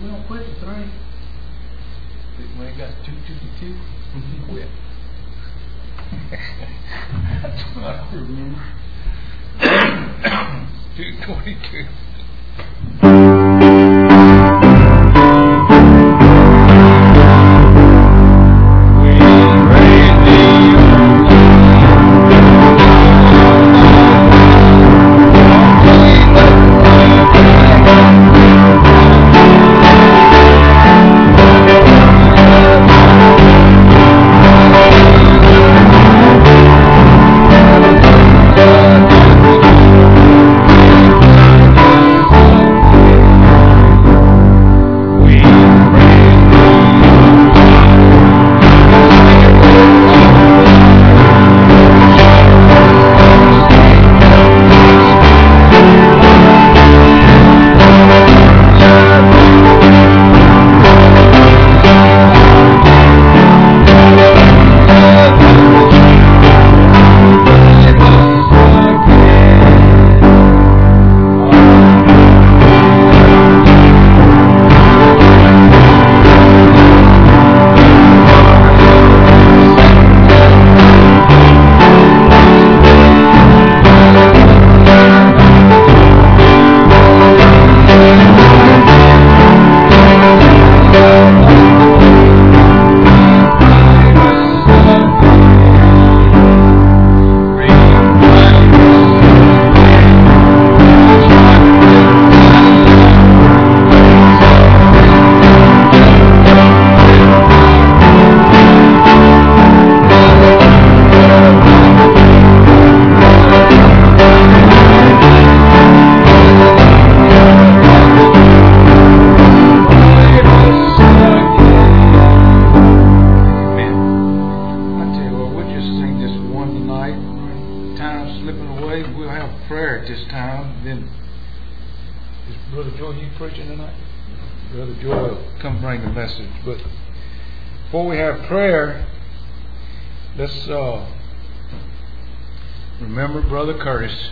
we don't quit at 3. When it got 2:52, we quit. That's what I remember. 2:22. But before we have prayer, let's remember Brother Curtis.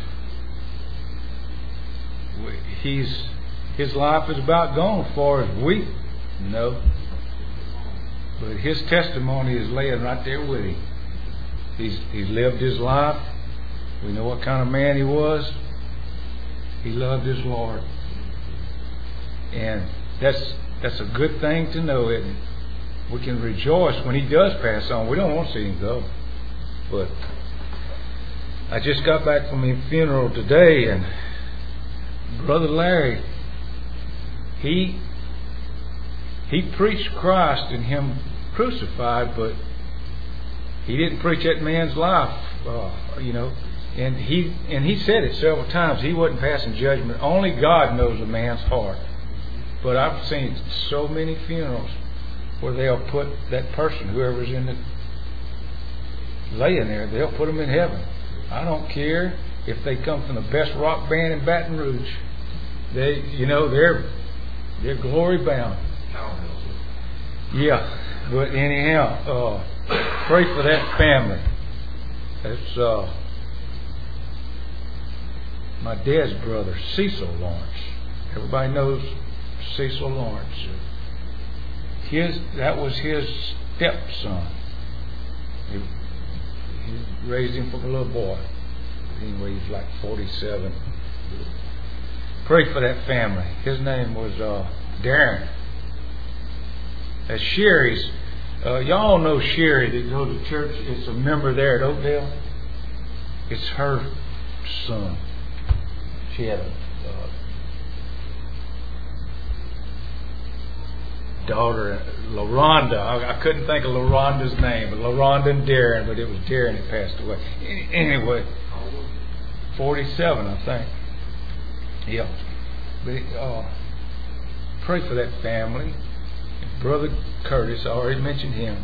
His life is about gone as far as we know, but his testimony is laying right there with him. He's lived his life. We know what kind of man he was. He loved his Lord, and that's a good thing to know, isn't it? We can rejoice when he does pass on. We don't want to see him go. But I just got back from his funeral today, and Brother Larry, he preached Christ and him crucified, but he didn't preach that man's life, And he said it several times. He wasn't passing judgment. Only God knows a man's heart. But I've seen so many funerals where they'll put that person, whoever's in the laying there, they'll put them in heaven. I don't care if they come from the best rock band in Baton Rouge. They're glory bound. Yeah, but anyhow, pray for that family. That's my dad's brother, Cecil Lawrence. Everybody knows Cecil Lawrence. That was his stepson. He raised him from a little boy. Anyway, he's like 47. Pray for that family. His name was Darren. That's Sherry's. Y'all know Sherry that goes to church. It's a member there at Oakdale. It's her son. She had a daughter, LaRonda. I couldn't think of LaRonda's name, but LaRonda and Darren, but it was Darren that passed away. Anyway, 47, I think. Yeah. But pray for that family. Brother Curtis, I already mentioned him.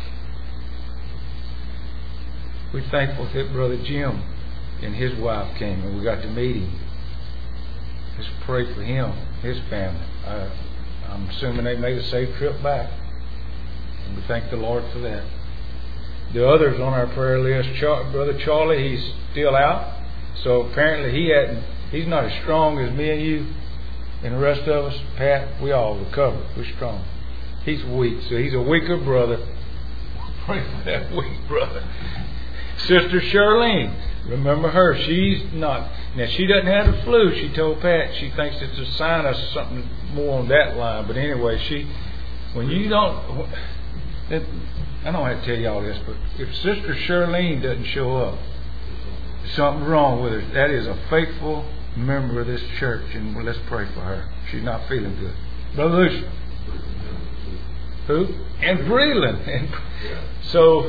We're thankful that Brother Jim and his wife came and we got to meet him. Let's pray for him, his family. I'm assuming they made a safe trip back. And we thank the Lord for that. The others on our prayer list, Brother Charlie, he's still out. So apparently he's not as strong as me and you. And the rest of us, Pat, we all recover. We're strong. He's weak, so he's a weaker brother. Pray for that weak brother. Sister Charlene, remember her. She's not. Now, she doesn't have the flu. She told Pat she thinks it's a sign of something more on that line. But anyway, when you don't, I don't have to tell y'all this, but if Sister Charlene doesn't show up, there's something wrong with her. That is a faithful member of this church, and let's pray for her. She's not feeling good. Brother Lucian. Who? And Breland. And so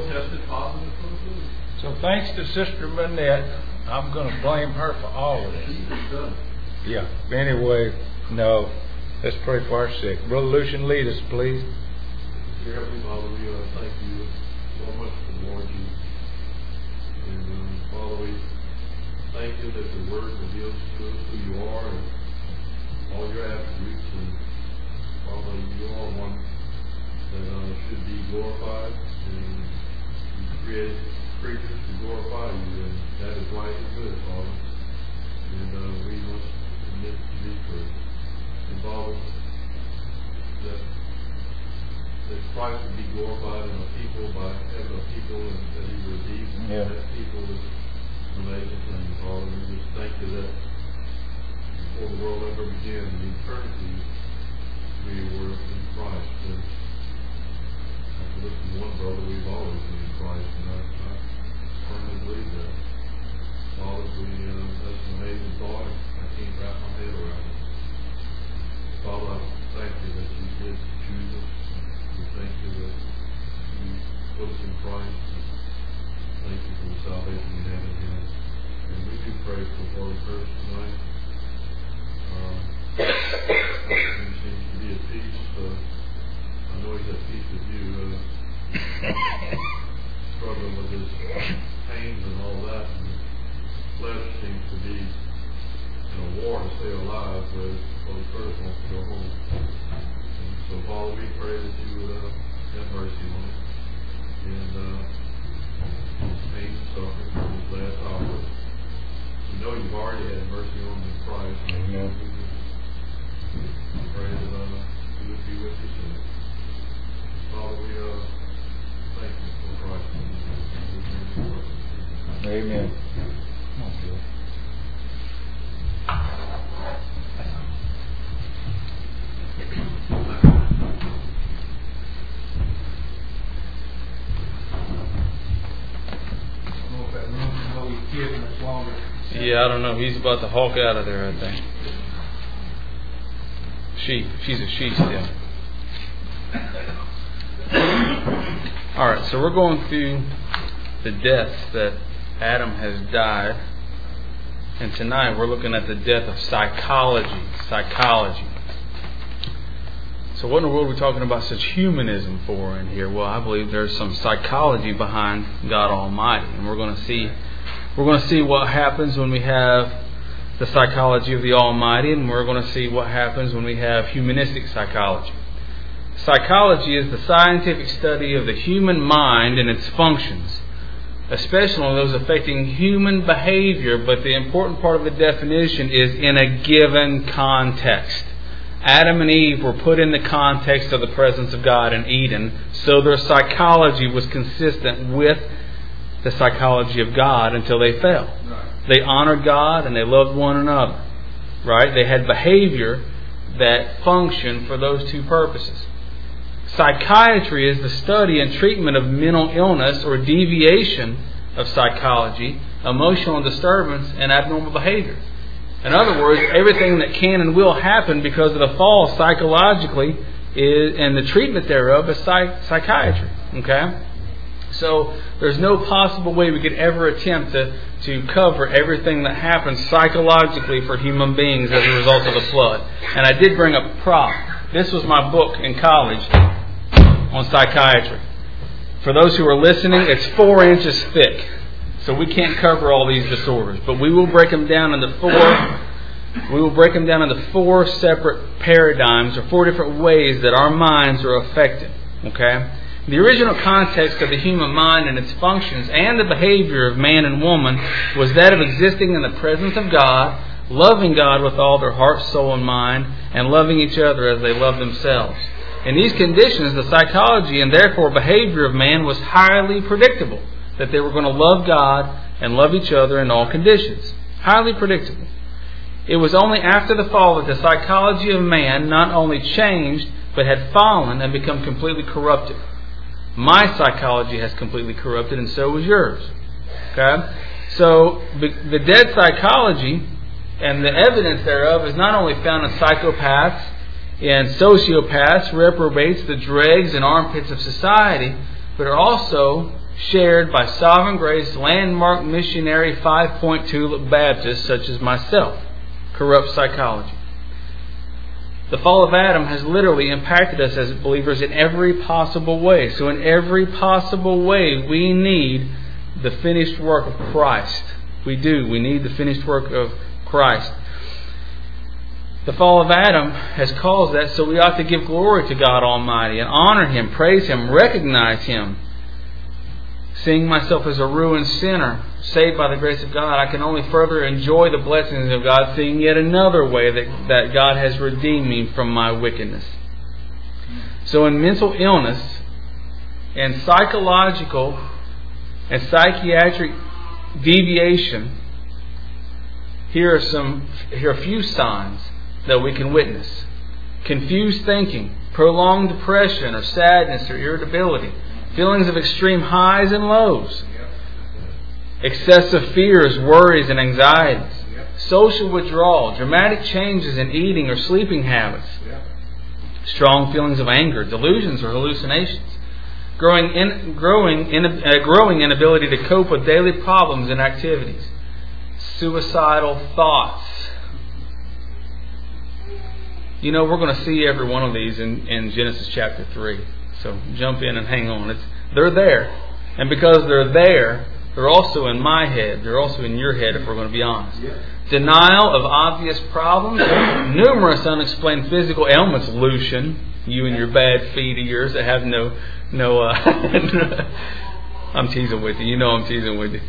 thanks to Sister Manette, I'm going to blame her for all of this. Yeah. Anyway, no. Let's pray for our sick. Brother Lucian, lead us, please. Dear Heavenly Father, we thank you so much for the Lord Jesus. And Father, we thank you that the Word reveals to us who you are and all your attributes. And Father, you are one that should be glorified. And you created creatures to glorify you, and that is right and good, Father. And we must admit to be true. And Father, that Christ would be glorified in our people by having a people and that He redeems that people is an amazing thing, Father. We just thank you that before the world ever began, in eternity, we were in Christ. And after listening to one brother, we've always been in Christ, and I firmly believe that. Father, that's an amazing thought. I can't wrap my head around it. Father, I thank you that you did choose us. We thank you that you put us in Christ. Thank you for the salvation we have in Him. And we do pray for Brother Curtis tonight. He seems to be at peace. I know he's at peace with you. Struggling with his pains and all that. And his flesh seems to be in a war to stay alive, whereas Brother Curtis wants to go home. So, Father, we pray that you would have mercy on him and his pain and suffering from his last hour. We know you've already had mercy on him in Christ. Amen. We pray that you would be with his soon. Father, we thank you for Christ. Amen. Okay. Yeah, I don't know. He's about to hulk out of there, I think. She's a she still. Alright, so we're going through the deaths that Adam has died. And tonight we're looking at the death of psychology. So what in the world are we talking about such humanism for in here? Well, I believe there's some psychology behind God Almighty. And we're going to see what happens when we have the psychology of the Almighty, and we're going to see what happens when we have humanistic psychology. Psychology is the scientific study of the human mind and its functions, especially those affecting human behavior, but the important part of the definition is in a given context. Adam and Eve were put in the context of the presence of God in Eden, so their psychology was consistent with the psychology of God until they fell. Right. They honored God and they loved one another. Right? They had behavior that functioned for those two purposes. Psychiatry is the study and treatment of mental illness or deviation of psychology, emotional disturbance, and abnormal behavior. In other words, everything that can and will happen because of the fall psychologically and the treatment thereof is psychiatry. Okay? So there's no possible way we could ever attempt to cover everything that happens psychologically for human beings as a result of the flood. And I did bring a prop. This was my book in college on psychiatry. For those who are listening, it's 4 inches thick. So we can't cover all these disorders. But we will break them down into four separate paradigms, or 4 different ways that our minds are affected. Okay? The original context of the human mind and its functions and the behavior of man and woman was that of existing in the presence of God, loving God with all their heart, soul, and mind, and loving each other as they love themselves. In these conditions, the psychology and therefore behavior of man was highly predictable, that they were going to love God and love each other in all conditions. Highly predictable. It was only after the fall that the psychology of man not only changed, but had fallen and become completely corrupted. My psychology has completely corrupted, and so was yours. Okay? So, the dead psychology and the evidence thereof is not only found in psychopaths and sociopaths, reprobates, the dregs and armpits of society, but are also shared by sovereign grace, landmark missionary 5-point tulip Baptists such as myself. Corrupt psychology. The fall of Adam has literally impacted us as believers in every possible way. So in every possible way, we need the finished work of Christ. We do. We need the finished work of Christ. The fall of Adam has caused that, so we ought to give glory to God Almighty and honor Him, praise Him, recognize Him. Seeing myself as a ruined sinner, saved by the grace of God, I can only further enjoy the blessings of God, seeing yet another way that God has redeemed me from my wickedness. So in mental illness and psychological and psychiatric deviation, here are a few signs that we can witness. Confused thinking, prolonged depression or sadness or irritability, feelings of extreme highs and lows, excessive fears, worries, and anxieties, social withdrawal, dramatic changes in eating or sleeping habits, strong feelings of anger, delusions or hallucinations, growing inability to cope with daily problems and activities, suicidal thoughts. You know, we're going to see every one of these in Genesis chapter 3. So jump in and hang on. They're there. And because they're there, they're also in my head. They're also in your head, if we're going to be honest. Denial of obvious problems. Numerous unexplained physical ailments. Lucian, you and your bad feet of yours that have no I'm teasing with you. You know I'm teasing with you.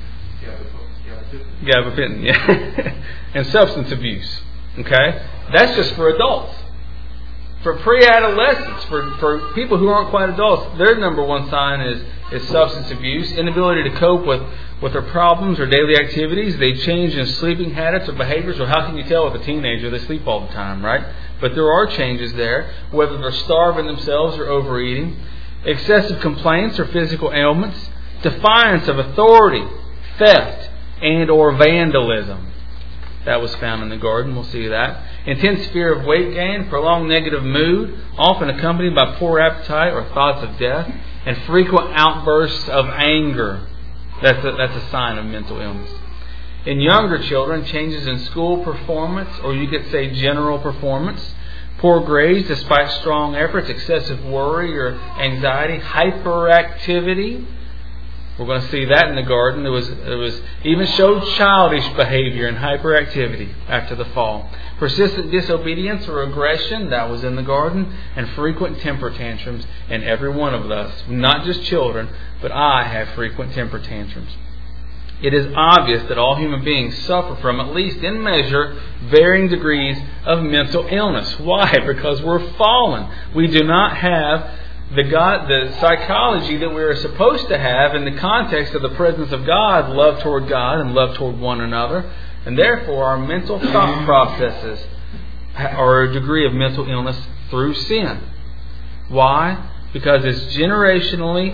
Gabapentin, yeah. And substance abuse. Okay? That's just for adults. For pre-adolescents, for people who aren't quite adults, their number one sign is substance abuse, inability to cope with their problems or daily activities. They change in sleeping habits or behaviors. Well, how can you tell with a teenager? They sleep all the time, right? But there are changes there, whether they're starving themselves or overeating. Excessive complaints or physical ailments. Defiance of authority, theft, and or vandalism. That was found in the garden. We'll see that. Intense fear of weight gain, prolonged negative mood, often accompanied by poor appetite or thoughts of death, and frequent outbursts of anger. That's a sign of mental illness. In younger children, changes in school performance, or you could say general performance, poor grades despite strong efforts, excessive worry or anxiety, hyperactivity. We're going to see that in the garden. It was even showed childish behavior and hyperactivity after the fall. Persistent disobedience or aggression, that was in the garden. And frequent temper tantrums in every one of us. Not just children, but I have frequent temper tantrums. It is obvious that all human beings suffer from, at least in measure, varying degrees of mental illness. Why? Because we're fallen. We do not have the psychology that we are supposed to have in the context of the presence of God, love toward God and love toward one another. And therefore our mental thought processes are a degree of mental illness through sin. Why? Because it's generationally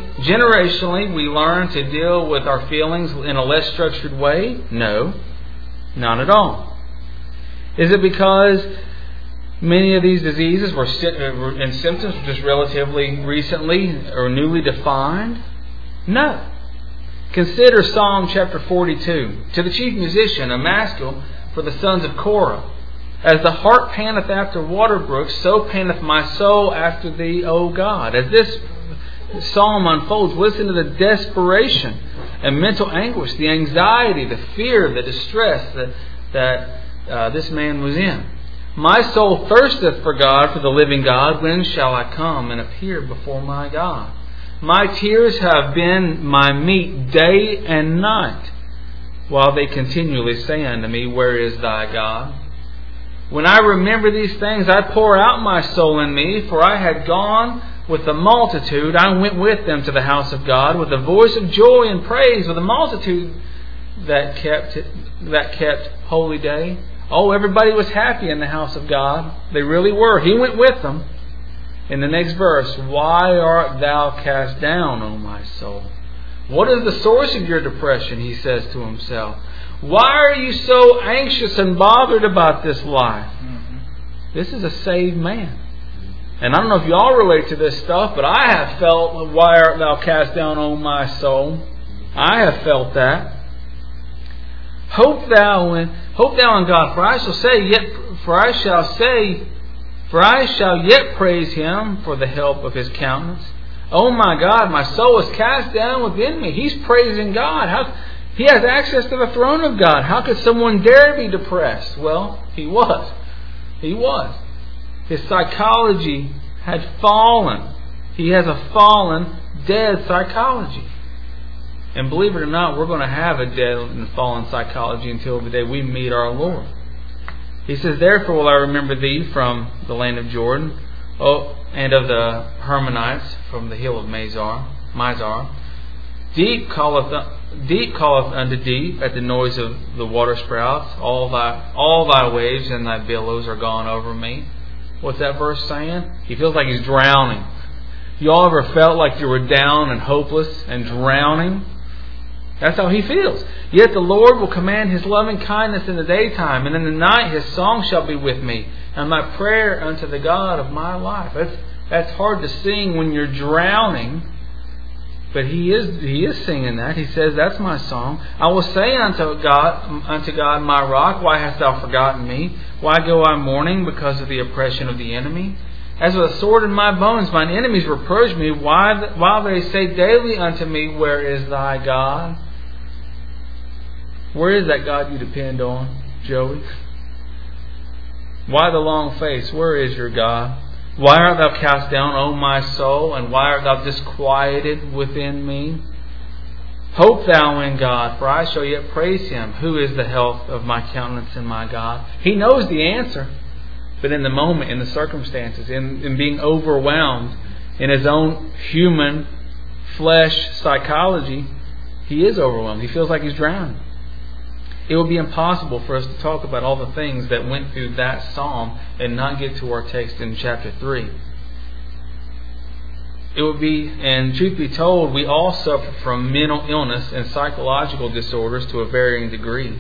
we learn to deal with our feelings in a less structured way? No, not at all. Is it because many of these diseases and symptoms were just relatively recently or newly defined? No. Consider Psalm chapter 42. To the chief musician, a maskil for the sons of Korah. As the hart panteth after water brooks, so panteth my soul after thee, O God. As this psalm unfolds, listen to the desperation and mental anguish, the anxiety, the fear, the distress that this man was in. My soul thirsteth for God, for the living God. When shall I come and appear before my God? My tears have been my meat day and night, while they continually say unto me, Where is thy God? When I remember these things, I pour out my soul in me, for I had gone with the multitude. I went with them to the house of God with a voice of joy and praise, with a multitude that kept holy day. Oh, everybody was happy in the house of God. They really were. He went with them. In the next verse, Why art thou cast down, O my soul? What is the source of your depression? He says to himself. Why are you so anxious and bothered about this life? This is a saved man. And I don't know if you all relate to this stuff, but I have felt, Why art thou cast down, O my soul? I have felt that. Hope thou in God, for I shall yet praise Him for the help of His countenance. Oh my God, my soul is cast down within me. He's praising God. He has access to the throne of God. How could someone dare be depressed? Well, he was. He was. His psychology had fallen. He has a fallen, dead psychology. And believe it or not, we're going to have a dead and fallen psychology until the day we meet our Lord. He says, Therefore will I remember thee from the land of Jordan, and of the Hermonites from the hill of Mizar. Deep calleth unto deep at the noise of the water sprouts. All thy waves and thy billows are gone over me. What's that verse saying? He feels like he's drowning. You all ever felt like you were down and hopeless and drowning? That's how he feels. Yet the Lord will command His loving kindness in the daytime, and in the night His song shall be with me, and my prayer unto the God of my life. That's hard to sing when you're drowning, but he is singing that. He says, That's my song. I will say unto God, my rock, Why hast thou forgotten me? Why go I mourning because of the oppression of the enemy? As with a sword in my bones, mine enemies reproach me, while they say daily unto me, Where is thy God? Where is that God you depend on, Joey? Why the long face? Where is your God? Why art thou cast down, O my soul? And why art thou disquieted within me? Hope thou in God, for I shall yet praise Him, who is the health of my countenance and my God. He knows the answer. But in the moment, in the circumstances, in being overwhelmed in his own human flesh psychology, he is overwhelmed. He feels like he's drowning. It would be impossible for us to talk about all the things that went through that psalm and not get to our text in chapter 3. It would be, and truth be told, we all suffer from mental illness and psychological disorders to a varying degree.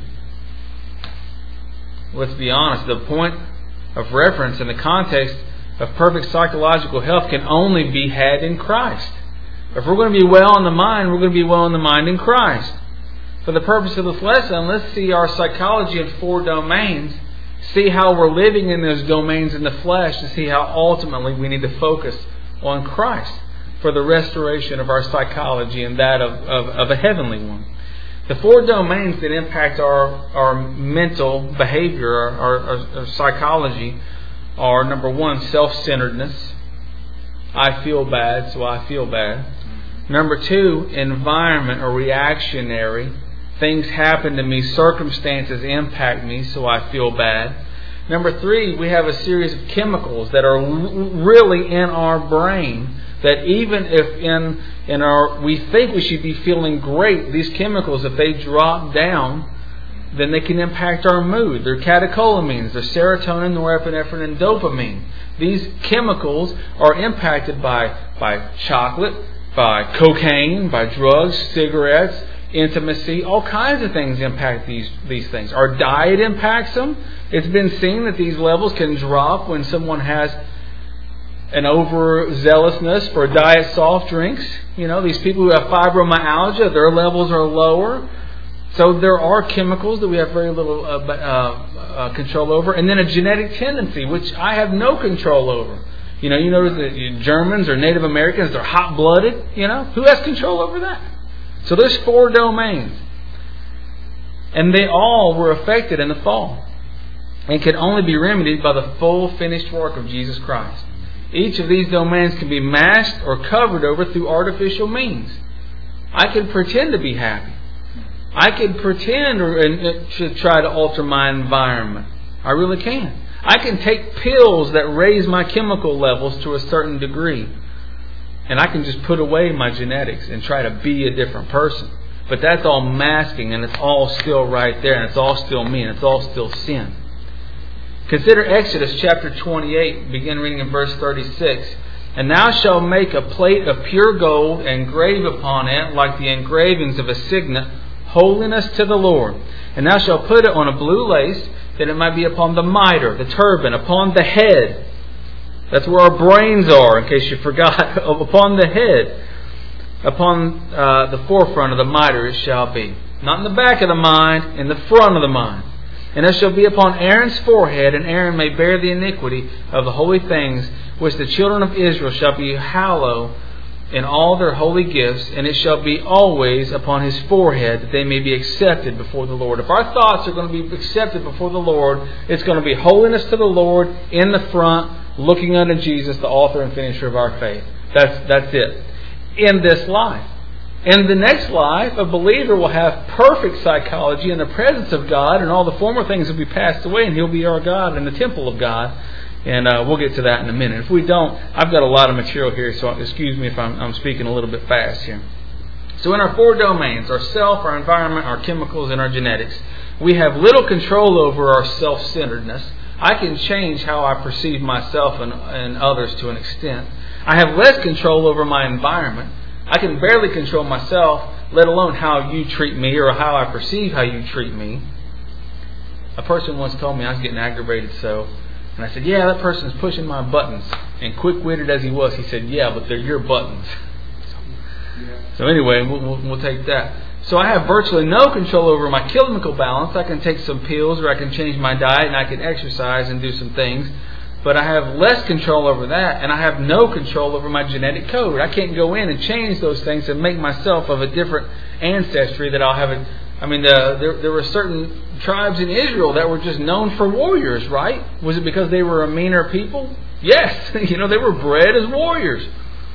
Let's be honest, the point of reference in the context of perfect psychological health can only be had in Christ. If we're going to be well in the mind, we're going to be well in the mind in Christ. For the purpose of this lesson, let's see our psychology in 4 domains, see how we're living in those domains in the flesh, and see how ultimately we need to focus on Christ for the restoration of our psychology and that of a heavenly one. The 4 domains that impact our mental behavior, our psychology, are number 1, self-centeredness. I feel bad, so I feel bad. Number 2, environment or reactionary. Things happen to me, circumstances impact me, so I feel bad. Number 3, we have a series of chemicals that are really in our brain, that even if we think we should be feeling great, these chemicals, if they drop down, then they can impact our mood. They're catecholamines, they're serotonin, norepinephrine, and dopamine. These chemicals are impacted by chocolate, by cocaine, by drugs, cigarettes, intimacy. All kinds of things impact these things. Our diet impacts them. It's been seen that these levels can drop when someone has an overzealousness for diet soft drinks. You know, these people who have fibromyalgia, their levels are lower. So there are chemicals that we have very little control over. And then a genetic tendency, which I have no control over. You notice that Germans or Native Americans, they're hot-blooded. Who has control over that? So there's 4 domains. And they all were affected in the fall. And can only be remedied by the full finished work of Jesus Christ. Each of these domains can be masked or covered over through artificial means. I can pretend to be happy. I can pretend to try to alter my environment. I really can. I can take pills that raise my chemical levels to a certain degree. And I can just put away my genetics and try to be a different person. But that's all masking, and it's all still right there, and it's all still me, and it's all still sin. Consider Exodus chapter 28, begin reading in verse 36. And thou shalt make a plate of pure gold, and engrave upon it, like the engravings of a signet, holiness to the Lord. And thou shalt put it on a blue lace, that it might be upon the mitre, the turban, upon the head. That's where our brains are, in case you forgot. Upon the head. Upon the forefront of the mitre it shall be. Not in the back of the mind, in the front of the mind. And it shall be upon Aaron's forehead, and Aaron may bear the iniquity of the holy things, which the children of Israel shall be hallow in all their holy gifts, and it shall be always upon his forehead, that they may be accepted before the Lord. If our thoughts are going to be accepted before the Lord, it's going to be holiness to the Lord in the front, looking unto Jesus, the author and finisher of our faith. That's it. In this life. In the next life, a believer will have perfect psychology in the presence of God, and all the former things will be passed away, and He'll be our God in the temple of God. And we'll get to that in a minute. If we don't, I've got a lot of material here, so excuse me if I'm speaking a little bit fast here. So in our 4 domains, our self, our environment, our chemicals, and our genetics, we have little control over our self-centeredness. I can change how I perceive myself and others to an extent. I have less control over my environment. I can barely control myself, let alone how you treat me or how I perceive how you treat me. A person once told me I was getting aggravated and I said, yeah, that person's pushing my buttons. And quick-witted as he was, he said, yeah, but they're your buttons. So anyway, we'll take that. So I have virtually no control over my chemical balance. I can take some pills, or I can change my diet, and I can exercise and do some things. But I have less control over that, and I have no control over my genetic code. I can't go in and change those things and make myself of a different ancestry that I'll have. There were certain tribes in Israel that were just known for warriors, right? Was it because they were a meaner people? Yes. They were bred as warriors.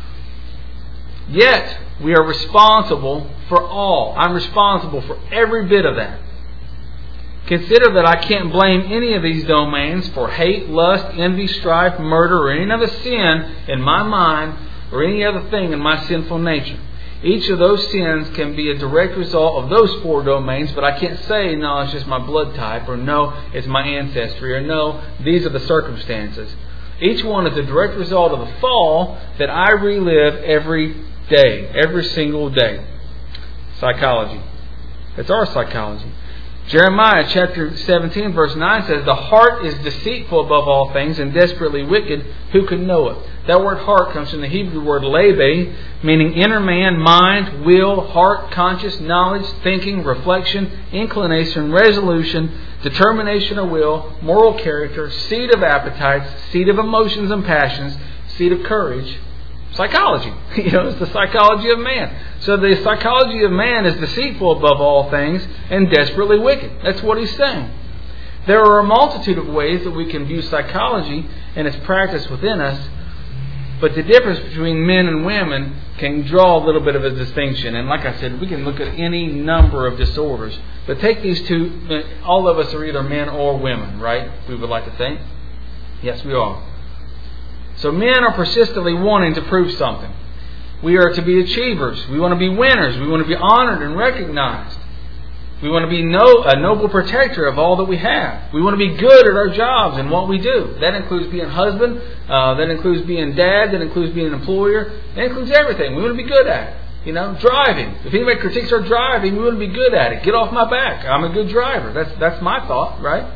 Yet, we are responsible for all. I'm responsible for every bit of that. Consider that I can't blame any of these domains for hate, lust, envy, strife, murder, or any other sin in my mind, or any other thing in my sinful nature. Each of those sins can be a direct result of those 4 domains, but I can't say, no, it's just my blood type, or no, it's my ancestry, or no, these are the circumstances. Each one is a direct result of the fall that I relive every day, every single day. Psychology. It's our psychology. Jeremiah chapter 17 verse 9 says, the heart is deceitful above all things and desperately wicked. Who can know it? That word heart comes from the Hebrew word lebe, meaning inner man, mind, will, heart, conscious, knowledge, thinking, reflection, inclination, resolution, determination of will, moral character, seat of appetites, seat of emotions and passions, seat of courage. Psychology. It's the psychology of man. So the psychology of man is deceitful above all things and desperately wicked. That's what he's saying. There are a multitude of ways that we can view psychology and its practice within us, but the difference between men and women can draw a little bit of a distinction. And like I said, we can look at any number of disorders. But take these 2, all of us are either men or women, right? We would like to think. Yes, we are. So men are persistently wanting to prove something. We are to be achievers. We want to be winners. We want to be honored and recognized. We want to be a noble protector of all that we have. We want to be good at our jobs and what we do. That includes being husband. That includes being dad. That includes being an employer. That includes everything. We want to be good at it. Driving. If anybody critiques our driving, we want to be good at it. Get off my back. I'm a good driver. That's my thought, right?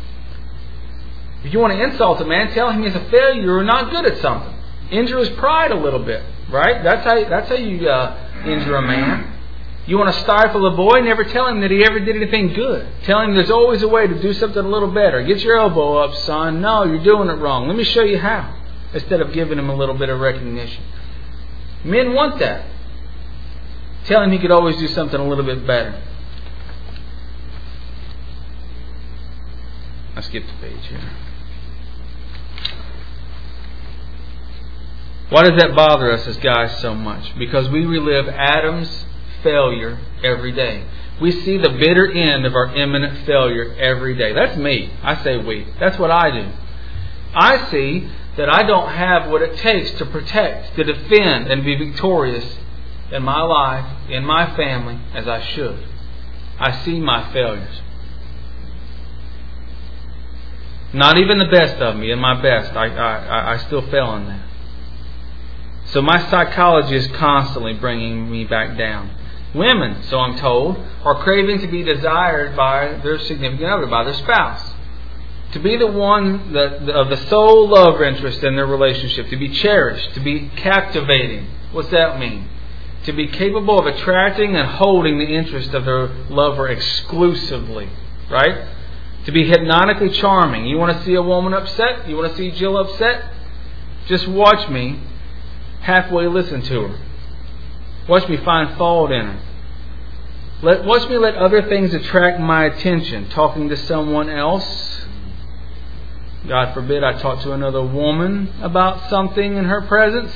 If you want to insult a man, tell him he's a failure or not good at something. Injure his pride a little bit, right? That's how you injure a man. You want to stifle a boy, never tell him that he ever did anything good. Tell him there's always a way to do something a little better. Get your elbow up, son. No, you're doing it wrong. Let me show you how. Instead of giving him a little bit of recognition. Men want that. Tell him he could always do something a little bit better. I skipped a page here. Why does that bother us as guys so much? Because we relive Adam's failure every day. We see the bitter end of our imminent failure every day. That's me. I say we. That's what I do. I see that I don't have what it takes to protect, to defend, and be victorious in my life, in my family, as I should. I see my failures. Not even the best of me, in my best. I still fail in that. So my psychology is constantly bringing me back down. Women, so I'm told, are craving to be desired by their significant other, by their spouse. To be the one of the sole love interest in their relationship. To be cherished. To be captivating. What's that mean? To be capable of attracting and holding the interest of their lover exclusively. Right? To be hypnotically charming. You want to see a woman upset? You want to see Jill upset? Just watch me halfway listen to her. Watch me find fault in her. Watch me let other things attract my attention. Talking to someone else. God forbid I talk to another woman about something in her presence.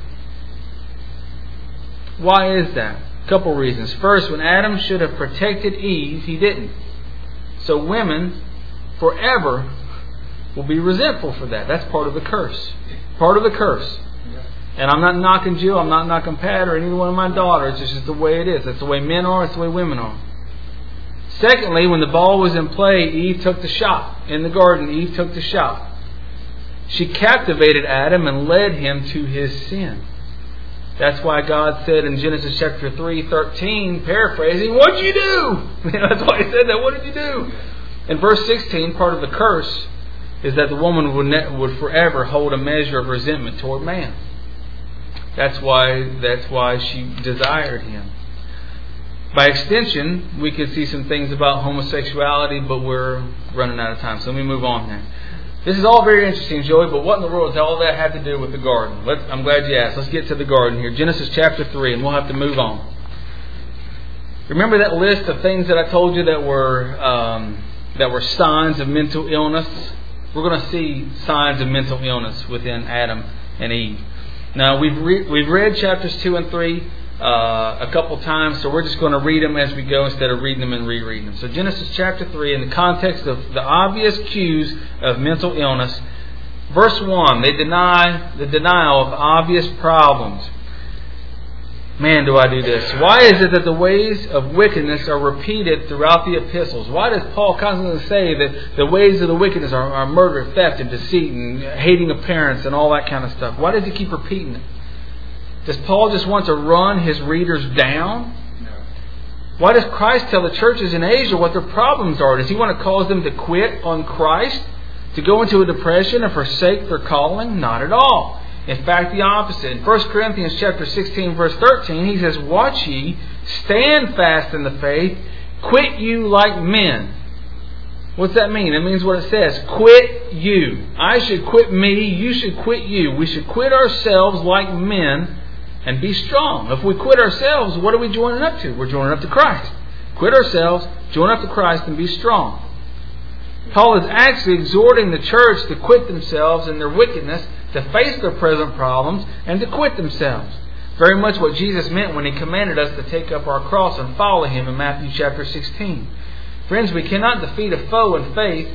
Why is that? A couple reasons. First, when Adam should have protected Eve, he didn't. So women forever will be resentful for that. That's part of the curse. Part of the curse. And I'm not knocking Jill, I'm not knocking Pat or any one of my daughters. It's just the way it is. That's the way men are, it's the way women are. Secondly, when the ball was in play, Eve took the shot. In the garden, Eve took the shot. She captivated Adam and led him to his sin. That's why God said in Genesis chapter 3:13, paraphrasing, "What'd you do?" That's why He said that. What did you do? In verse 16, part of the curse is that the woman would forever hold a measure of resentment toward man. That's why she desired him. By extension, we could see some things about homosexuality, but we're running out of time. So let me move on now. This is all very interesting, Joey, but what in the world does all that have to do with the garden? I'm glad you asked. Let's get to the garden here. Genesis chapter 3, and we'll have to move on. Remember that list of things that I told you that were signs of mental illness? We're going to see signs of mental illness within Adam and Eve. Now, we've read chapters 2 and 3 a couple times, so we're just going to read them as we go instead of reading them and rereading them. So Genesis chapter 3, in the context of the obvious cues of mental illness, verse 1, they deny the denial of obvious problems. Man, do I do this. Why is it that the ways of wickedness are repeated throughout the epistles? Why does Paul constantly say that the ways of the wickedness are murder, theft, and deceit, and hating of parents, and all that kind of stuff? Why does he keep repeating it? Does Paul just want to run his readers down? No. Why does Christ tell the churches in Asia what their problems are? Does he want to cause them to quit on Christ? To go into a depression and forsake their calling? Not at all. In fact, the opposite. In 1 Corinthians chapter 16, verse 13, he says, "Watch ye, stand fast in the faith, quit you like men." What's that mean? It means what it says. Quit you. I should quit me. You should quit you. We should quit ourselves like men and be strong. If we quit ourselves, what are we joining up to? We're joining up to Christ. Quit ourselves, join up to Christ, and be strong. Paul is actually exhorting the church to quit themselves and their wickedness, to face their present problems, and to quit themselves. Very much what Jesus meant when He commanded us to take up our cross and follow Him in Matthew chapter 16. Friends, we cannot defeat a foe in faith,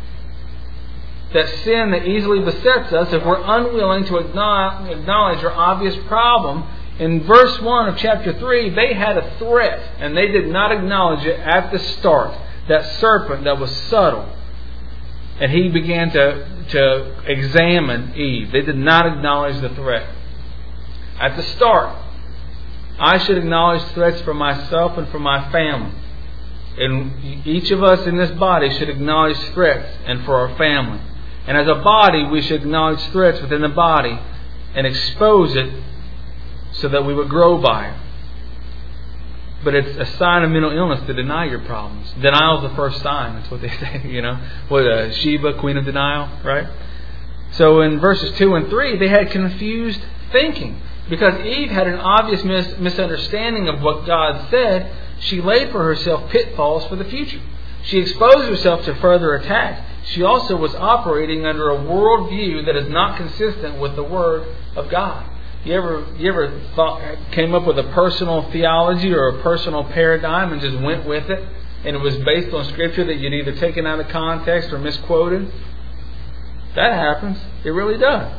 that sin that easily besets us, if we're unwilling to acknowledge our obvious problem. In verse 1 of chapter 3, they had a threat, and they did not acknowledge it at the start. That serpent that was subtle. And he began to examine Eve. They did not acknowledge the threat. At the start, I should acknowledge threats for myself and for my family. And each of us in this body should acknowledge threats and for our family. And as a body, we should acknowledge threats within the body and expose it so that we would grow by it. But it's a sign of mental illness to deny your problems. Denial is the first sign. That's what they say, Sheba, queen of denial, right? So in verses 2 and 3, they had confused thinking. Because Eve had an obvious misunderstanding of what God said, she laid for herself pitfalls for the future. She exposed herself to further attack. She also was operating under a worldview that is not consistent with the Word of God. You ever came up with a personal theology or a personal paradigm and just went with it, and it was based on Scripture that you'd either taken out of context or misquoted? That happens. It really does.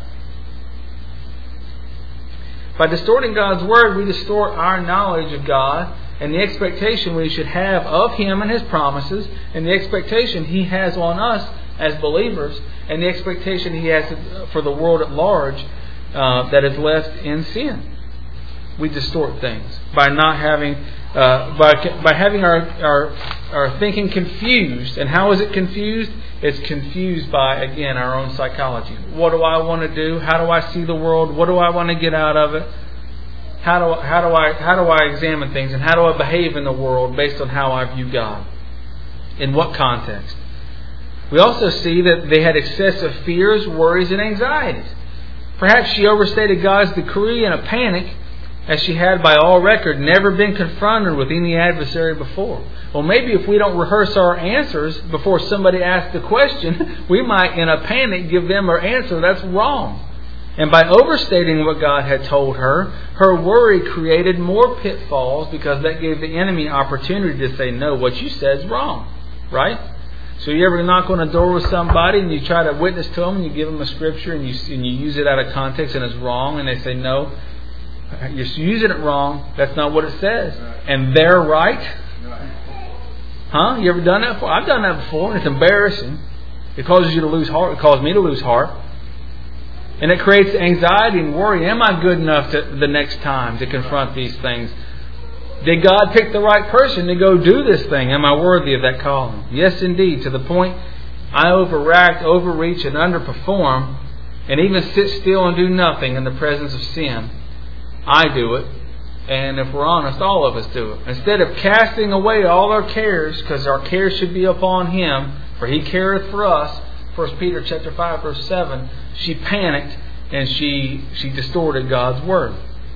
By distorting God's Word, we distort our knowledge of God and the expectation we should have of Him and His promises, and the expectation He has on us as believers, and the expectation He has for the world at large that is left in sin. We distort things by not having, by having our thinking confused. And how is it confused? It's confused by, again, our own psychology. What do I want to do? How do I see the world? What do I want to get out of it? How do I examine things, and how do I behave in the world based on how I view God? In what context? We also see that they had excessive fears, worries, and anxieties. Perhaps she overstated God's decree in a panic, as she had by all record never been confronted with any adversary before. Well, maybe if we don't rehearse our answers before somebody asks the question, we might in a panic give them our answer that's wrong. And by overstating what God had told her, her worry created more pitfalls, because that gave the enemy opportunity to say, no, what you said is wrong. Right? So you ever knock on a door with somebody and you try to witness to them and you give them a scripture and you use it out of context and it's wrong, and they say, no, you're using it wrong. That's not what it says. And they're right. Huh? You ever done that before? I've done that before, and it's embarrassing. It causes you to lose heart. It caused me to lose heart. And it creates anxiety and worry. Am I good enough the next time to confront these things? Did God pick the right person to go do this thing? Am I worthy of that calling? Yes, indeed. To the point I overact, overreach, and underperform, and even sit still and do nothing in the presence of sin. I do it. And if we're honest, all of us do it. Instead of casting away all our cares, because our cares should be upon Him, for He careth for us, 1 Peter chapter 5, verse 7, she panicked and she distorted God's Word.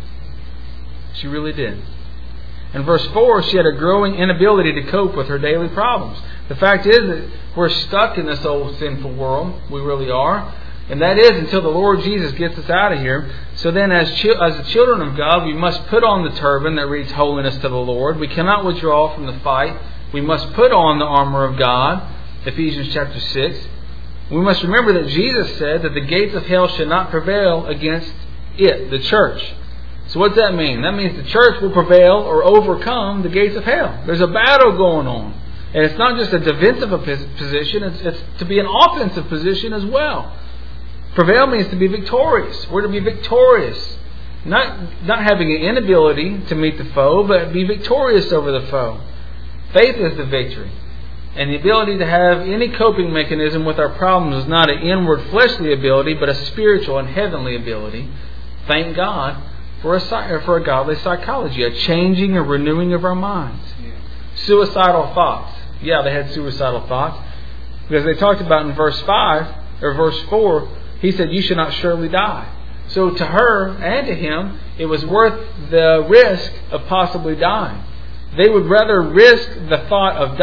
She really did. In verse 4, she had a growing inability to cope with her daily problems. The fact is that we're stuck in this old sinful world. We really are. And that is until the Lord Jesus gets us out of here. So then as the children of God, we must put on the turban that reads holiness to the Lord. We cannot withdraw from the fight. We must put on the armor of God. Ephesians chapter 6. We must remember that Jesus said that the gates of hell should not prevail against it, the church. So what's that mean? That means the church will prevail or overcome the gates of hell. There's a battle going on. And it's not just a defensive position, it's to be an offensive position as well. Prevail means to be victorious. We're to be victorious. Not having an inability to meet the foe, but be victorious over the foe. Faith is the victory. And the ability to have any coping mechanism with our problems is not an inward fleshly ability, but a spiritual and heavenly ability. Thank God for a godly psychology, a changing and renewing of our minds. Suicidal thoughts. Yeah, they had suicidal thoughts. Because they talked about in verse 5, or verse 4, He said, you should not surely die. So to her and to him, it was worth the risk of possibly dying. They would rather risk the thought of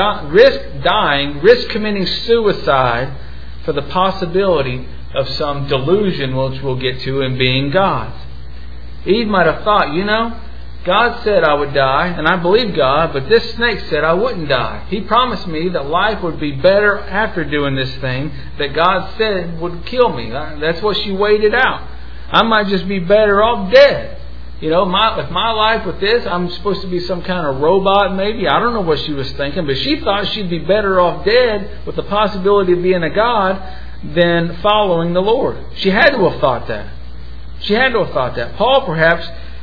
risk committing suicide for the possibility of some delusion, which we'll get to, in being God's. Eve might have thought, God said I would die, and I believe God, but this snake said I wouldn't die. He promised me that life would be better after doing this thing that God said would kill me. That's what she waited out. I might just be better off dead. If my life with this, I'm supposed to be some kind of robot maybe. I don't know what she was thinking, but she thought she'd be better off dead with the possibility of being a God than following the Lord. She had to have thought that. Paul, perhaps,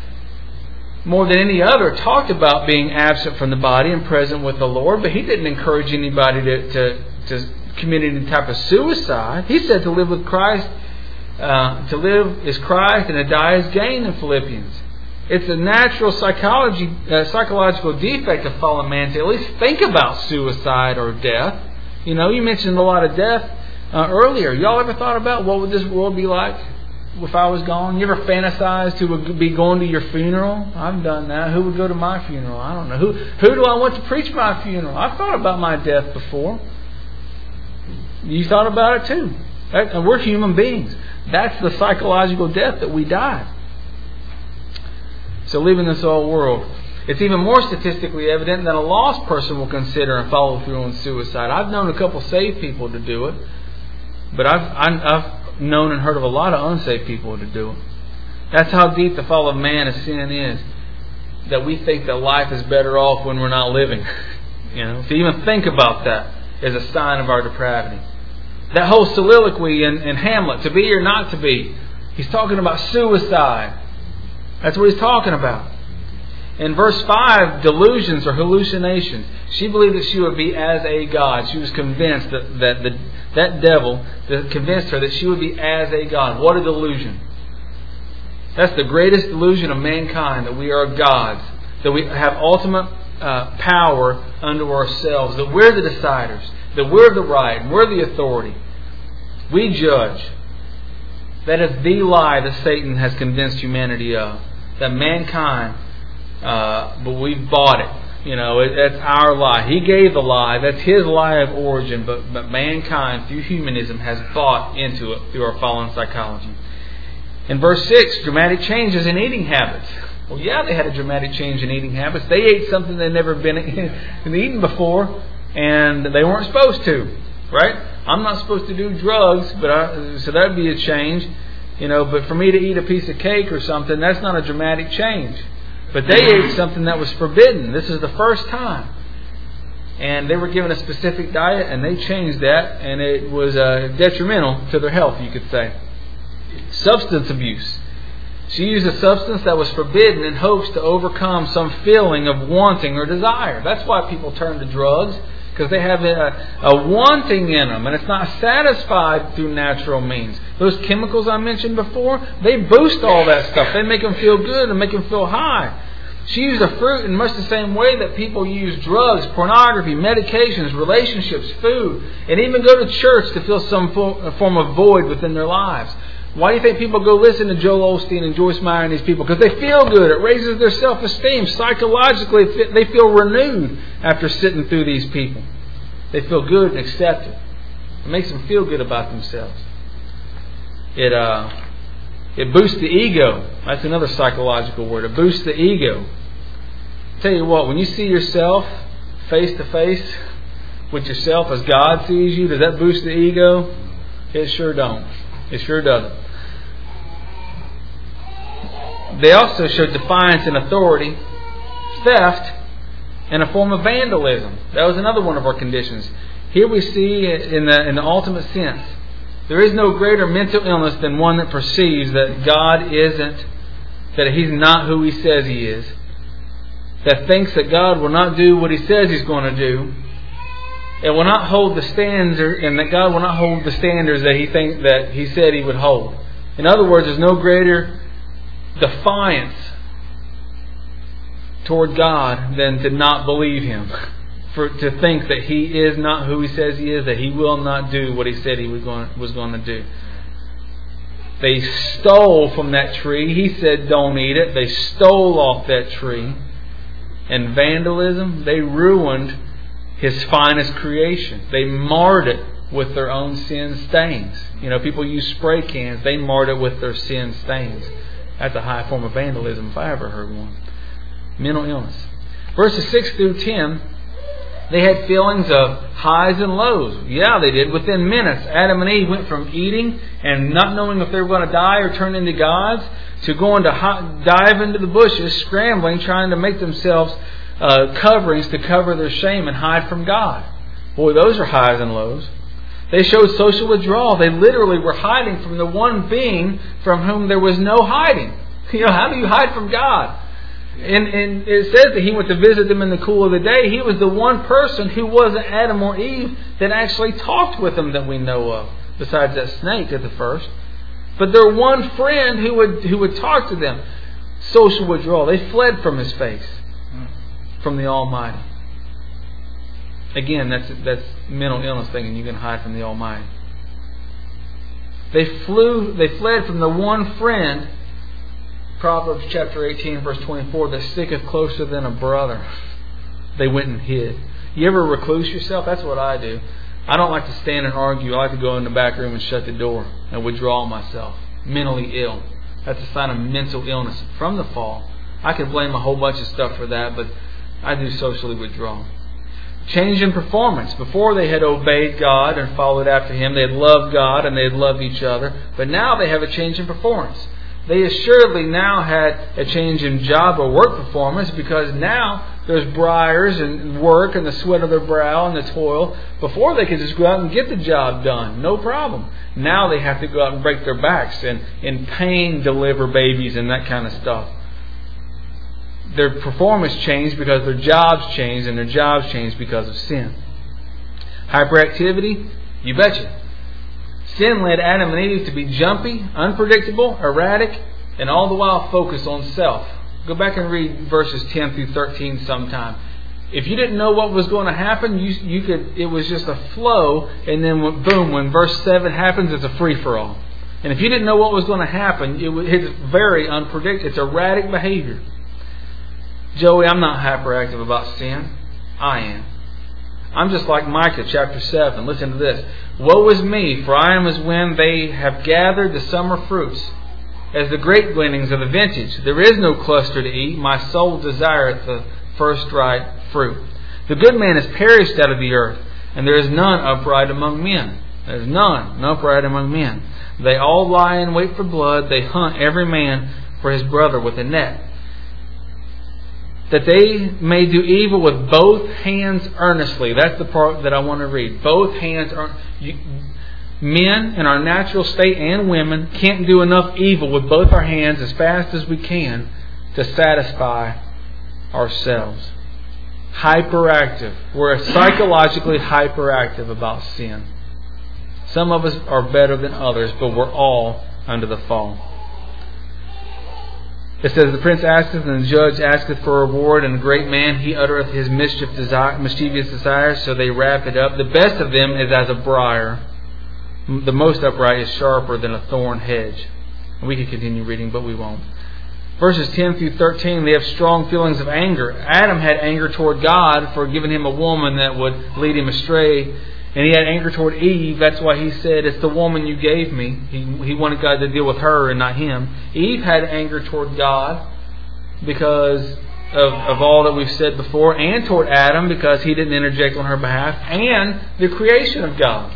more than any other, talked about being absent from the body and present with the Lord, but he didn't encourage anybody to commit any type of suicide. He said to live with Christ, to live is Christ and to die is gain in Philippians. It's a natural psychological defect of fallen man to at least think about suicide or death. You mentioned a lot of death earlier. Y'all ever thought about what would this world be like if I was gone? You ever fantasized who would be going to your funeral? I've done that. Who would go to my funeral? I don't know. Who do I want to preach my funeral? I've thought about my death before. You thought about it too. And we're human beings. That's the psychological death that we die. So leaving this old world. It's even more statistically evident that a lost person will consider and follow through on suicide. I've known a couple saved people to do it, but I've known and heard of a lot of unsaved people to do it. That's how deep the fall of man of sin is, that we think that life is better off when we're not living. To even think about that is a sign of our depravity. That whole soliloquy in Hamlet, to be or not to be, he's talking about suicide. That's what he's talking about. In verse 5, delusions or hallucinations. She believed that she would be as a god. She was convinced that devil convinced her that she would be as a god. What a delusion. That's the greatest delusion of mankind, that we are gods, that we have ultimate power unto ourselves, that we're the deciders, that we're the right, we're the authority. We judge. That is the lie that Satan has convinced humanity of. That mankind, but we've bought it. That's our lie. He gave the lie. That's his lie of origin. But mankind, through humanism, has bought into it through our fallen psychology. In verse 6, dramatic changes in eating habits. Well, yeah, they had a dramatic change in eating habits. They ate something they'd never been eaten before, and they weren't supposed to. Right? I'm not supposed to do drugs, so that would be a change. But for me to eat a piece of cake or something, that's not a dramatic change. But they ate something that was forbidden. This is the first time. And they were given a specific diet, and they changed that, and it was detrimental to their health, you could say. Substance abuse. She used a substance that was forbidden in hopes to overcome some feeling of wanting or desire. That's why people turn to drugs, because they have a wanting in them, and it's not satisfied through natural means. Those chemicals I mentioned before, they boost all that stuff. They make them feel good and make them feel high. She used a fruit in much the same way that people use drugs, pornography, medications, relationships, food, and even go to church to fill some form of void within their lives. Why do you think people go listen to Joel Osteen and Joyce Meyer and these people? Because they feel good. It raises their self-esteem. Psychologically, they feel renewed after sitting through these people. They feel good and accepted. It makes them feel good about themselves. It boosts the ego. That's another psychological word. It boosts the ego. I'll tell you what, when you see yourself face to face with yourself as God sees you, does that boost the ego? It sure don't. It sure doesn't. They also showed defiance and authority, theft, and a form of vandalism. That was another one of our conditions. Here we see in the ultimate sense, there is no greater mental illness than one that perceives that God isn't, that He's not who He says He is, that thinks that God will not do what He says He's going to do, and will not hold the standards, and that God will not hold the standards that He said He would hold. In other words, there's no greater defiance toward God than to not believe Him. To think that He is not who He says He is, that He will not do what He said He was going to do. They stole from that tree. He said don't eat it. They stole off that tree. And vandalism, they ruined His finest creation. They marred it with their own sin stains. People use spray cans. They marred it with their sin stains. That's a high form of vandalism if I ever heard one. Mental illness. Verses 6 through 10, they had feelings of highs and lows. Yeah, they did. Within minutes, Adam and Eve went from eating and not knowing if they were going to die or turn into gods to going to dive into the bushes, scrambling, trying to make themselves coverings to cover their shame and hide from God. Boy, those are highs and lows. They showed social withdrawal. They literally were hiding from the one being from whom there was no hiding. How do you hide from God? And it says that He went to visit them in the cool of the day. He was the one person who wasn't Adam or Eve that actually talked with them that we know of, besides that snake at the first. But their one friend who would talk to them. Social withdrawal. They fled from His face, from the Almighty. Again, that's mental illness thing, and you can hide from the Almighty. They fled from the one friend, Proverbs chapter 18, verse 24, that sticketh closer than a brother. They went and hid. You ever recluse yourself? That's what I do. I don't like to stand and argue. I like to go in the back room and shut the door and withdraw myself. Mentally ill. That's a sign of mental illness from the fall. I could blame a whole bunch of stuff for that, but I do socially withdraw. Change in performance. Before they had obeyed God and followed after Him, they had loved God and they had loved each other. But now they have a change in performance. They assuredly now had a change in job or work performance, because now there's briars and work and the sweat of their brow and the toil. Before they could just go out and get the job done. No problem. Now they have to go out and break their backs and in pain deliver babies and that kind of stuff. Their performance changed because their jobs changed, and their jobs changed because of sin. Hyperactivity? You betcha. Sin led Adam and Eve to be jumpy, unpredictable, erratic, and all the while focused on self. Go back and read verses 10 through 13 sometime. If you didn't know what was going to happen, you could. It was just a flow, and then boom, when verse 7 happens, it's a free-for-all. And if you didn't know what was going to happen, it's very unpredictable. It's erratic behavior. Joey, I'm not hyperactive about sin. I am. I'm just like Micah chapter 7. Listen to this. Woe is me, for I am as when they have gathered the summer fruits, as the grape gleanings of the vintage. There is no cluster to eat. My soul desireth the first ripe fruit. The good man is perished out of the earth, and there is none upright among men. There is none upright among men. They all lie in wait for blood. They hunt every man for his brother with a net, that they may do evil with both hands earnestly. That's the part that I want to read. Both hands. Men in our natural state and women can't do enough evil with both our hands as fast as we can to satisfy ourselves. Hyperactive. We're psychologically hyperactive about sin. Some of us are better than others, but we're all under the fall. It says, the prince asketh, and the judge asketh for a reward, and a great man, he uttereth his mischievous desires, so they wrap it up. The best of them is as a briar. The most upright is sharper than a thorn hedge. And we could continue reading, but we won't. Verses 10 through 13, they have strong feelings of anger. Adam had anger toward God for giving him a woman that would lead him astray. And he had anger toward Eve. That's why he said, it's the woman you gave me. He wanted God to deal with her and not him. Eve had anger toward God because of all that we've said before, and toward Adam because he didn't interject on her behalf, and the creation of God.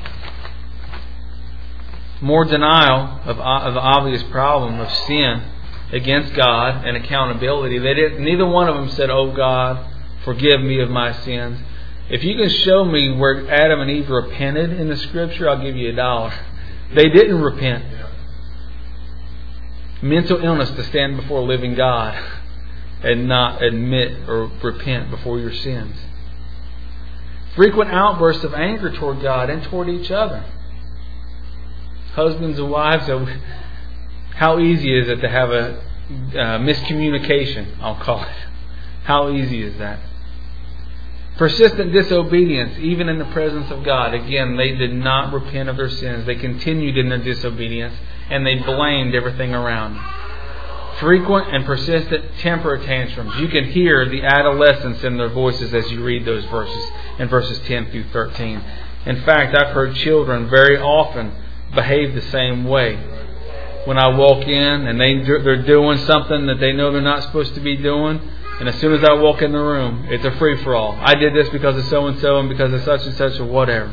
More denial of the obvious problem of sin against God and accountability. Neither one of them said, "Oh God, forgive me of my sins." If you can show me where Adam and Eve repented in the Scripture, I'll give you $1. They didn't repent. Mental illness to stand before a living God and not admit or repent before your sins. Frequent outbursts of anger toward God and toward each other. Husbands and wives, how easy is it to have a miscommunication, I'll call it. How easy is that? Persistent disobedience, even in the presence of God. Again, they did not repent of their sins. They continued in their disobedience, and they blamed everything around them. Frequent and persistent temper tantrums. You can hear the adolescence in their voices as you read those verses, in verses 10 through 13. In fact, I've heard children very often behave the same way. When I walk in and they're doing something that they know they're not supposed to be doing, and as soon as I walk in the room, it's a free-for-all. I did this because of so-and-so and because of such and such or whatever.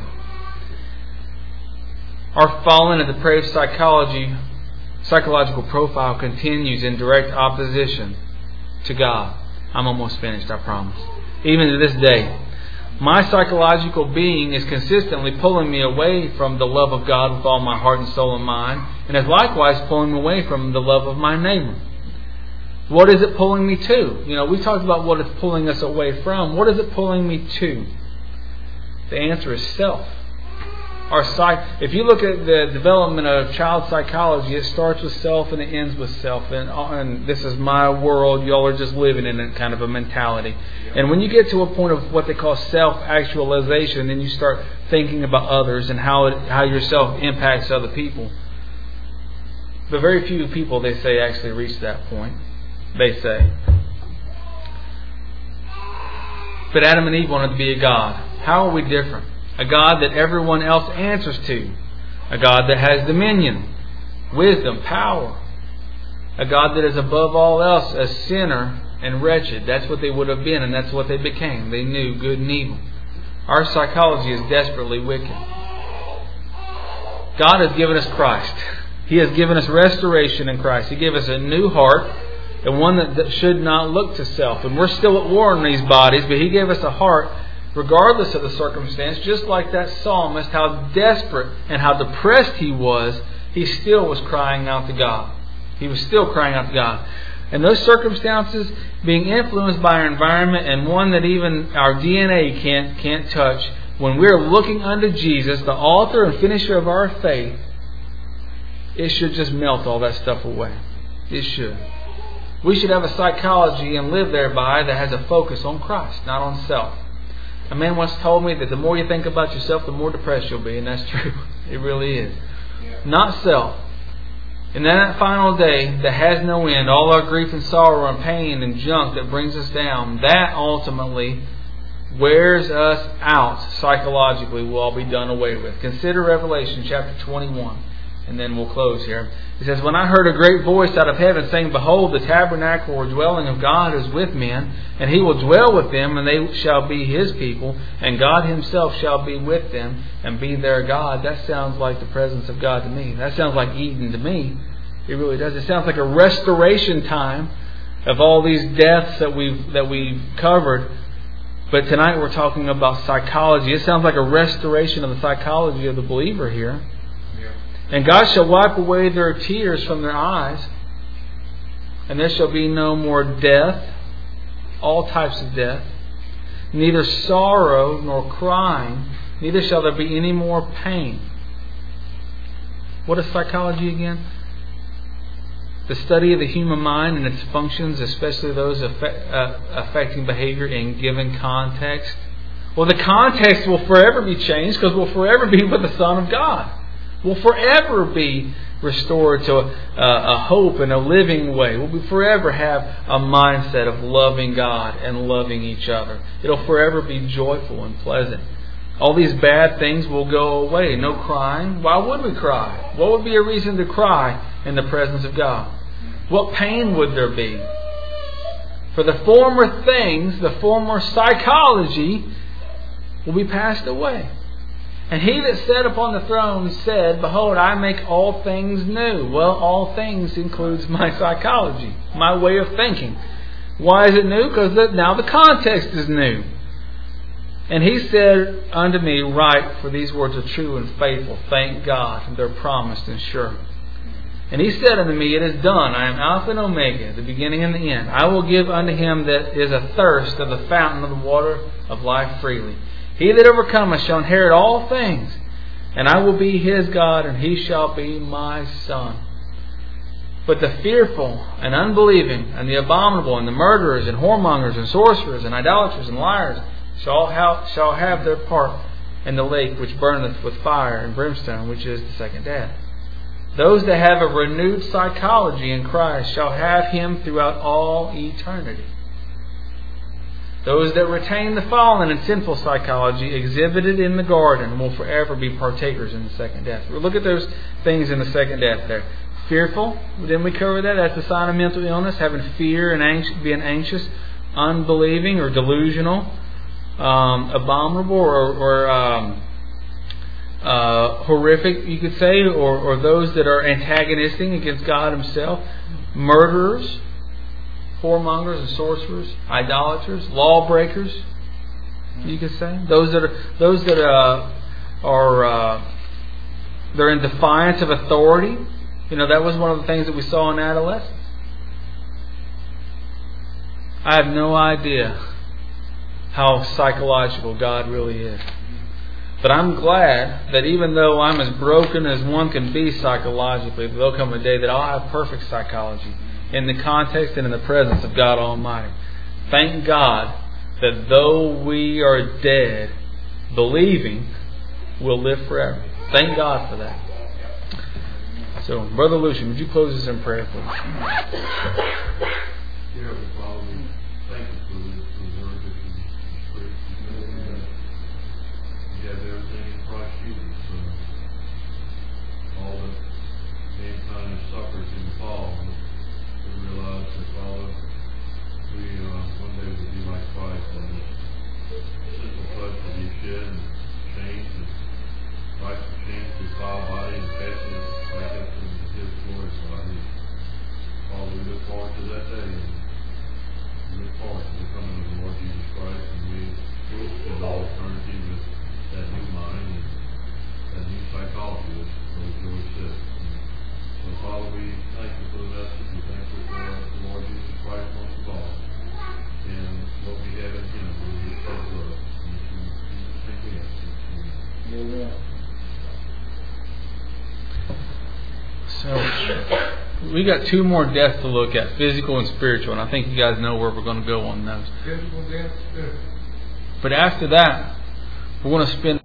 Our fallen and depraved psychological profile continues in direct opposition to God. I'm almost finished, I promise. Even to this day, my psychological being is consistently pulling me away from the love of God with all my heart and soul and mind, and is likewise pulling me away from the love of my neighbor. What is it pulling me to? We talked about what it's pulling us away from. What is it pulling me to? The answer is self. If you look at the development of child psychology, it starts with self and it ends with self. And this is my world. Y'all are just living in it kind of a mentality. And when you get to a point of what they call self-actualization, then you start thinking about others and how yourself impacts other people. But very few people, they say, actually reach that point. They say. But Adam and Eve wanted to be a God. How are we different? A God that everyone else answers to. A God that has dominion, wisdom, power. A God that is above all else a sinner and wretched. That's what they would have been, and that's what they became. They knew good and evil. Our psychology is desperately wicked. God has given us Christ. He has given us restoration in Christ. He gave us a new heart, and one that should not look to self. And we're still at war in these bodies, but He gave us a heart regardless of the circumstance. Just like that psalmist, how desperate and how depressed he was, he still was crying out to God. He was still crying out to God. And those circumstances being influenced by our environment, and one that even our DNA can't touch, when we're looking unto Jesus, the author and finisher of our faith, it should just melt all that stuff away. It should. We should have a psychology and live thereby that has a focus on Christ, not on self. A man once told me that the more you think about yourself, the more depressed you'll be, and that's true. It really is. Not self. And then that final day that has no end, all our grief and sorrow and pain and junk that brings us down, that ultimately wears us out psychologically, will all be done away with. Consider Revelation chapter 21, and then we'll close here. It says, "When I heard a great voice out of heaven saying, Behold, the tabernacle or dwelling of God is with men, and He will dwell with them, and they shall be His people, and God Himself shall be with them, and be their God." That sounds like the presence of God to me. That sounds like Eden to me. It really does. It sounds like a restoration time of all these deaths that we've covered. But tonight we're talking about psychology. It sounds like a restoration of the psychology of the believer here. "And God shall wipe away their tears from their eyes, and there shall be no more death," all types of death, "neither sorrow nor crying, neither shall there be any more pain." What is psychology again? The study of the human mind and its functions, especially those affecting behavior in given context. Well, the context will forever be changed because we'll forever be with the Son of God. We'll forever be restored to a hope and a living way. We'll forever have a mindset of loving God and loving each other. It'll forever be joyful and pleasant. All these bad things will go away. No crying. Why would we cry? What would be a reason to cry in the presence of God? What pain would there be? For the former things, the former psychology will be passed away. "And He that sat upon the throne said, Behold, I make all things new." Well, all things includes my psychology, my way of thinking. Why is it new? Because now the context is new. "And He said unto me, Write, for these words are true and faithful. Thank God, they're promised and sure. And He said unto me, It is done. I am Alpha and Omega, the beginning and the end. I will give unto him that is athirst of the fountain of the water of life freely. He that overcometh shall inherit all things, and I will be his God, and he shall be my son. But the fearful and unbelieving and the abominable and the murderers and whoremongers and sorcerers and idolaters and liars shall have their part in the lake which burneth with fire and brimstone, which is the second death. Those that have a renewed psychology in Christ shall have Him throughout all eternity. Those that retain the fallen and sinful psychology exhibited in the garden will forever be partakers in the second death. We'll look at those things in the second death there. Fearful, didn't we cover that? That's a sign of mental illness, having fear and being anxious, unbelieving or delusional, abominable or horrific, you could say, or those that are antagonistic against God Himself, murderers, whoremongers and sorcerers, idolaters, lawbreakers, you could say. Those that are they're in defiance of authority. You know, that was one of the things that we saw in adolescence. I have no idea how psychological God really is. But I'm glad that even though I'm as broken as one can be psychologically, there'll come a day that I'll have perfect psychology in the context and in the presence of God Almighty. Thank God that though we are dead, believing, we'll live forever. Thank God for that. So, Brother Lucian, would you close us in prayer, please? Dear Heavenly Father, we thank you for the word that you spread. We have everything in Christ Jesus. All that mankind has suffered in the fall. We realize that, Father, we Father, we thank you for the message. We thank you for the Lord Jesus Christ most of all. And what we have in Him, and we so good. Thank you. Amen. So, we got two more deaths to look at, physical and spiritual, and I think you guys know where we're going to go on those. Physical death, spiritual. But after that, we're going to spend